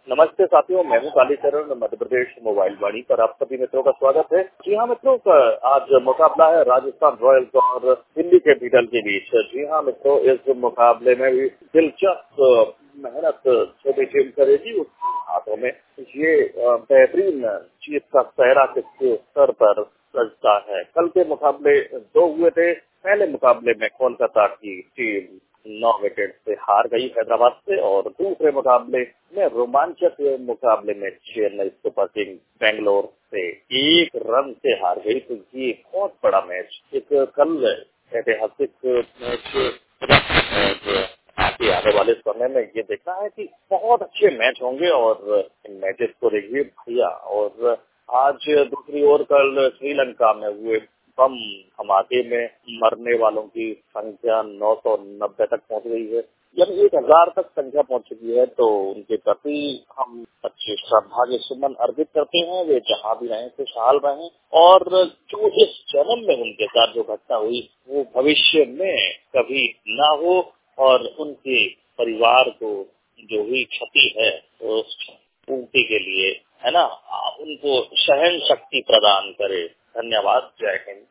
नमस्ते साथियों, मैं हूं कालीचरण मध्य प्रदेश मोबाइल वाणी पर आप सभी मित्रों का स्वागत है। जी हाँ मित्रों, आज मुकाबला है राजस्थान रॉयल्स और दिल्ली कैपिटल के बीच। जी हाँ मित्रों, इस मुकाबले में भी दिलचस्प मेहनत छोटी टीम करेगी। उसके हाथों में ये बेहतरीन जीत का सहरा किस स्तर पर सजता है। कल के मुकाबले दो हुए थे। पहले मुकाबले में कोलकाता की टीम 9 विकेट से हार गई हैदराबाद से, और दूसरे मुकाबले में रोमांचक मुकाबले में चेन्नई सुपर किंग्स बेंगलोर से 1 रन से हार गई। तो ये बहुत बड़ा मैच, एक कल ऐतिहासिक मैच आगे आने वाले समय में ये देखना है कि बहुत अच्छे मैच होंगे और इन मैचेस को देखिए भैया। और आज दूसरी ओर कल श्रीलंका में हुए बम धमाके में मरने वालों की संख्या 990 तक पहुंच गई है, यानी 1000 तक संख्या पहुंच चुकी है। तो उनके प्रति हम अच्छे श्रद्धांजलि सुमन अर्पित करते हैं। वे जहां भी रहें खुशहाल रहें, और जो इस जन्म में उनके साथ जो घटना हुई वो भविष्य में कभी ना हो, और उनके परिवार को जो हुई क्षति है उस पूर्ति के लिए, है ना, उनको सहन शक्ति प्रदान करे। धन्यवाद। जय हिंद।